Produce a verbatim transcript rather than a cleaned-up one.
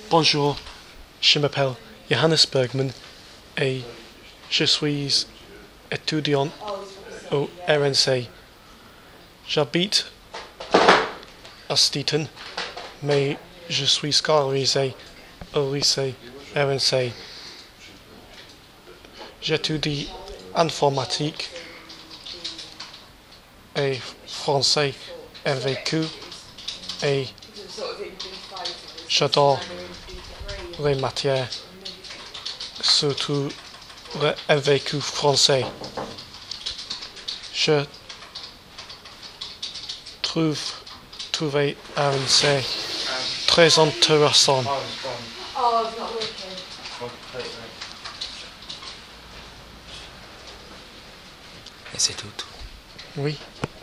Bonjour, je m'appelle Johannes Bergman et je suis étudiant au R N C. J'habite à Steeton, mais je suis scolarisé au lycée R N C. J'étudie informatique et français et vécu et j'adore les matières, surtout le vécu français. Je trouve trouver R N C très intéressant. Et c'est tout. Oui.